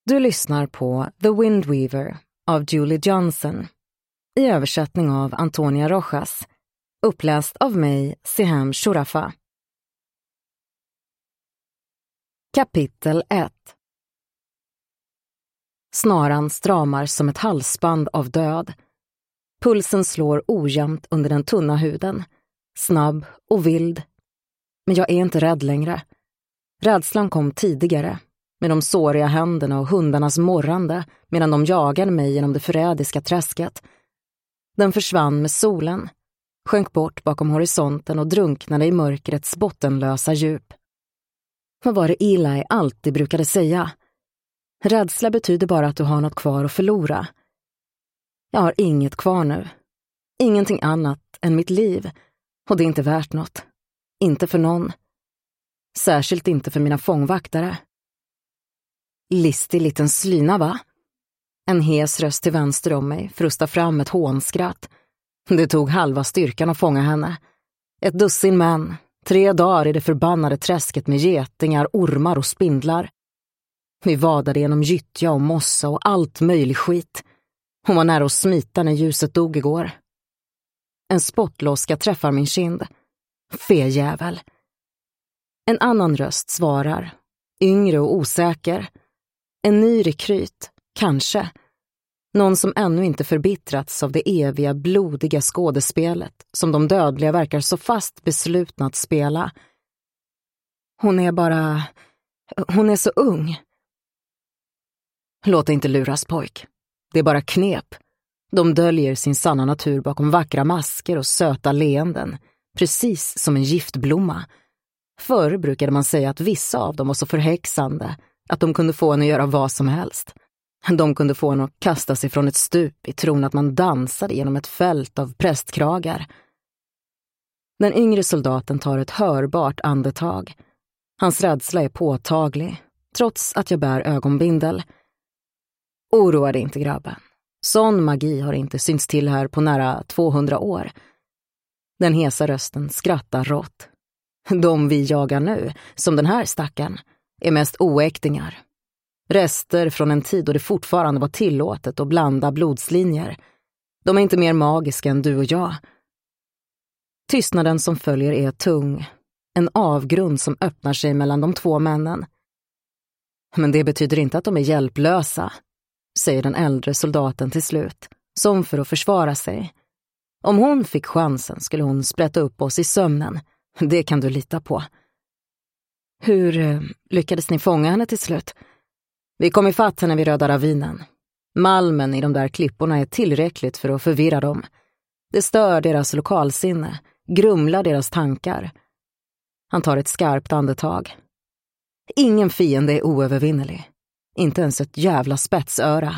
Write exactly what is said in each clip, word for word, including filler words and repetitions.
Du lyssnar på The Wind Weaver av Julie Johnson i översättning av Antonia Rojas, uppläst av mig, Siham Shurafa. Kapitel ett. Snaran stramar som ett halsband av död. Pulsen slår ojämnt under den tunna huden, snabb och vild. Men jag är inte rädd längre. Rädslan kom tidigare, med de såriga händerna och hundarnas morrande medan de jagade mig genom det förrädiska träsket. Den försvann med solen, sjönk bort bakom horisonten och drunknade i mörkrets bottenlösa djup. Vad var det Eli alltid brukade säga? Rädsla betyder bara att du har något kvar att förlora. Jag har inget kvar nu. Ingenting annat än mitt liv. Och det är inte värt något. Inte för någon. Särskilt inte för mina fångvaktare. Listig liten slyna, va? En hes röst till vänster om mig frustar fram ett hånskratt. Det tog halva styrkan att fånga henne. Ett dussin män. Tre dagar i det förbannade träsket med getingar, ormar och spindlar. Vi vadade genom gyttja och mossa och allt möjlig skit. Hon var nära att smita när ljuset dog igår. En spottloska träffar min kind. Fejävel. En annan röst svarar. Yngre och osäker. En ny rekryt, kanske. Någon som ännu inte förbittrats av det eviga, blodiga skådespelet som de dödliga verkar så fast beslutna att spela. Hon är bara... Hon är så ung. Låt dig inte luras, pojk. Det är bara knep. De döljer sin sanna natur bakom vackra masker och söta leenden, precis som en giftblomma. Förr brukade man säga att vissa av dem var så förhäxande att de kunde få en att göra vad som helst. De kunde få en att kasta sig från ett stup i tron att man dansade genom ett fält av prästkragar. Den yngre soldaten tar ett hörbart andetag. Hans rädsla är påtaglig, trots att jag bär ögonbindel. Oroa dig inte, grabben. Sån magi har inte synts till här på nära tvåhundra år. Den hesa rösten skrattar rått. De vi jagar nu, som den här stackaren, är mest oäktingar. Rester från en tid då det fortfarande var tillåtet att blanda blodslinjer. De är inte mer magiska än du och jag. Tystnaden som följer är tung. En avgrund som öppnar sig mellan de två männen. Men det betyder inte att de är hjälplösa, säger den äldre soldaten till slut, som för att försvara sig. Om hon fick chansen skulle hon sprätta upp oss i sömnen. Det kan du lita på. Hur eh, lyckades ni fånga henne till slut? Vi kom ifatt henne vid Röda ravinen. Malmen i de där klipporna är tillräckligt för att förvirra dem. Det stör deras lokalsinne, grumlar deras tankar. Han tar ett skarpt andetag. Ingen fiende är oövervinnelig. Inte ens ett jävla spetsöra.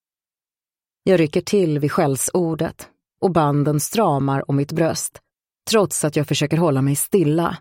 Jag rycker till vid skällsordet och banden stramar om mitt bröst, trots att jag försöker hålla mig stilla.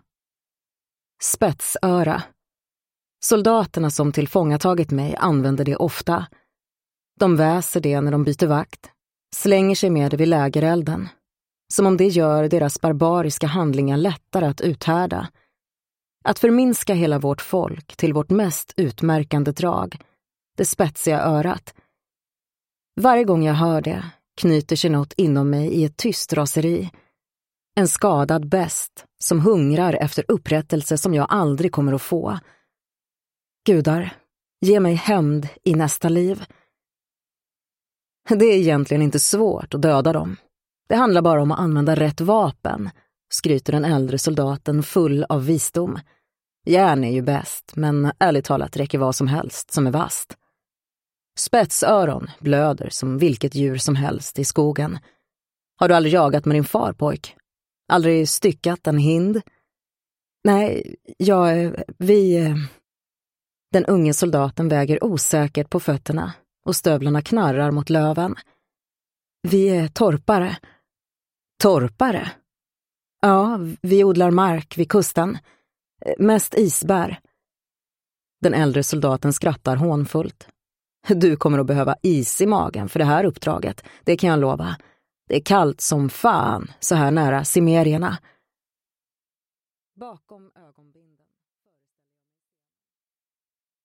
Spetsöra. Soldaterna som tillfångatagit mig använder det ofta. De väser det när de byter vakt, slänger sig med det vid lägerelden, som om det gör deras barbariska handlingar lättare att uthärda. Att förminska hela vårt folk till vårt mest utmärkande drag, det spetsiga örat. Varje gång jag hör det knyter sig något inom mig i ett tyst raseri. En skadad bäst som hungrar efter upprättelse som jag aldrig kommer att få. Gudar, ge mig hämnd i nästa liv. Det är egentligen inte svårt att döda dem. Det handlar bara om att använda rätt vapen, skryter den äldre soldaten full av visdom. Järn är ju bäst, men ärligt talat räcker vad som helst som är vast. Spetsöron blöder som vilket djur som helst i skogen. Har du aldrig jagat med din far, pojk? Aldrig styckat en hind? Nej, jag... vi... Den unge soldaten väger osäkert på fötterna och stövlarna knarrar mot löven. Vi är torpare. Torpare? Ja, vi odlar mark vid kusten. Mest isbär. Den äldre soldaten skrattar hånfullt. Du kommer att behöva is i magen för det här uppdraget, det kan jag lova. Det är kallt som fan så här nära Cimerierna. Bakom ögonbindeln